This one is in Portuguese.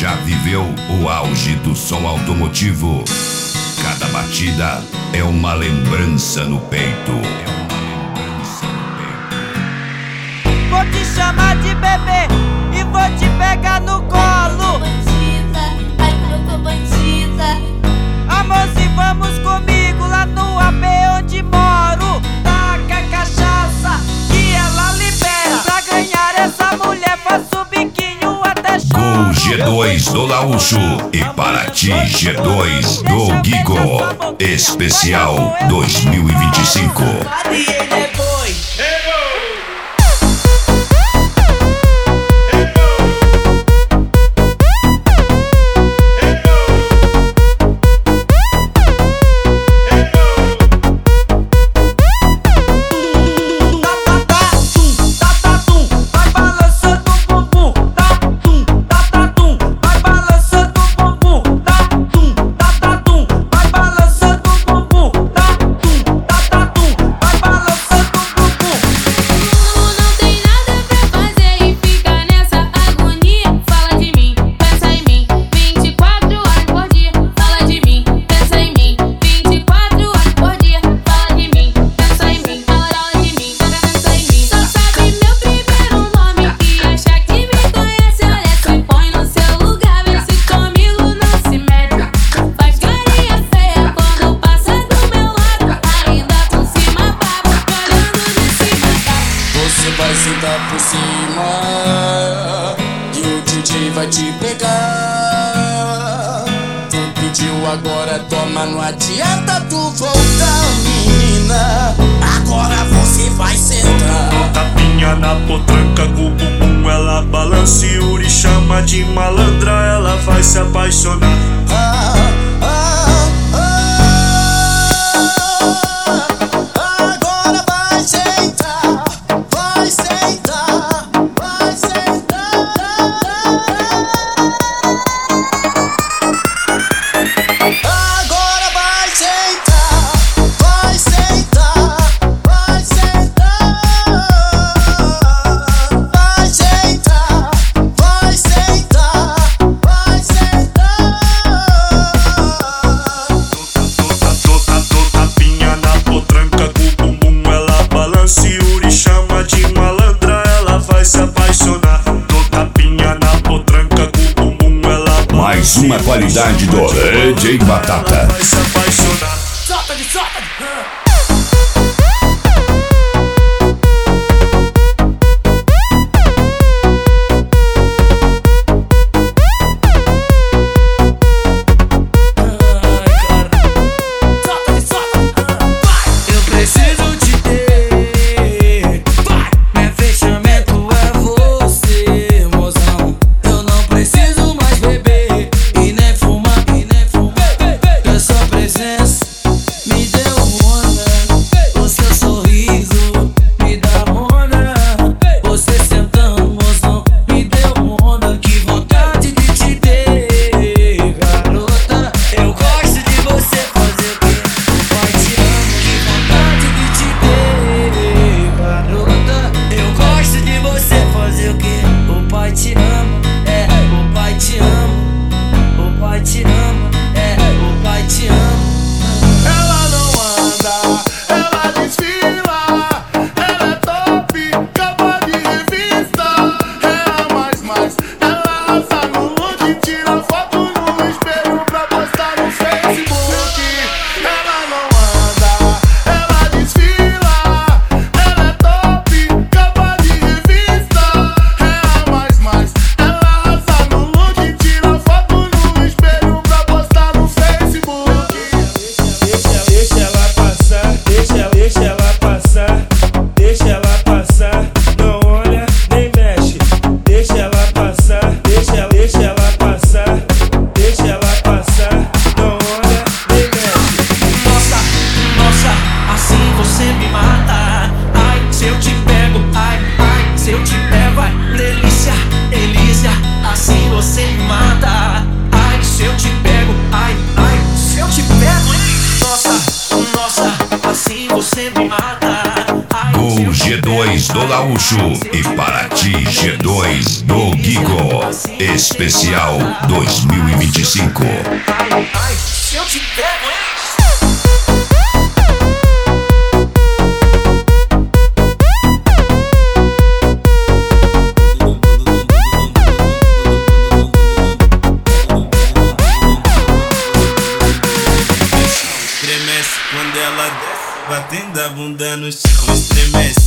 Já viveu o auge do som automotivo? Cada batida é uma lembrança no peito. Vou te chamar de bebê e vou te pegar no colo. Bandida, ai como eu tô bandida. Amorzinho, vamos comigo lá no AP onde moro. Taca a cachaça que ela libera. Pra ganhar essa mulher faço o biquinho até choro. Gol G2 do Laúcho e Paraty G2 do Guigo. Especial 2025. E ele é boi. Vai sentar por cima e o DJ vai te pegar. Tu pediu, agora toma, não adianta tu voltar, menina. Agora você vai sentar. Tapinha na potranca com o bumbum, ela balança e Yuri chama de malandra, ela vai se apaixonar. Agora vai sentar, vai sentar, vai sentar. Agora vai sentar, vai sentar, vai sentar. Vai sentar, vai sentar, vai sentar. Tapinha na potranca com o bumbum, ela balança e Yuri chama de malandra, ela vai se apaixonar. Tô tapinha na potranca com o bumbum, ela Mais uma qualidade do DJ Batata. vai se apaixonar. Solta de solta de. Eu preciso te ter, meu fechamento é você, mozão. Eu não preciso mais beber e nem fumar, que a sua presença me deu onda. O seu sorriso me dá onda. Você sentando, mozão, me deu onda. Que vontade de te ter, garota. Eu gosto de você fazer o quê? Pai, te amo. Que vontade de te ter, garota. Eu gosto de você fazer o quê? O pai te ama, o pai te ama. O pai te ama, o pai te ama. Ela não anda, ela desfila. Ela é top, capa de revista. É a mais, ela arrasa no look. Tira foto no espelho pra postar no Facebook. Ela não anda, ela desfila. Ela é top, capa de revista. É a mais, ela arrasa no look. Tira foto no espelho pra postar no Facebook. Deixa ela passar, deixa ela passar, deixa ela passar, não olha nem mexe. Deixa ela passar, deixa ela passar, deixa ela passar, não olha nem mexe. Nossa, assim você me mata. Ai, se eu te pego, ai, se eu te pego, ai, delícia, assim você me mata. Ai, se eu te pego, ai, se eu te pego, hein? Nossa, assim você me mata. Ai, Chegou o G2 do Laúcho e para ti G2 do Guigo. Especial 2025. Se eu te pego, hein? Estremece quando ela desce, batendo a bunda no chão. Estremece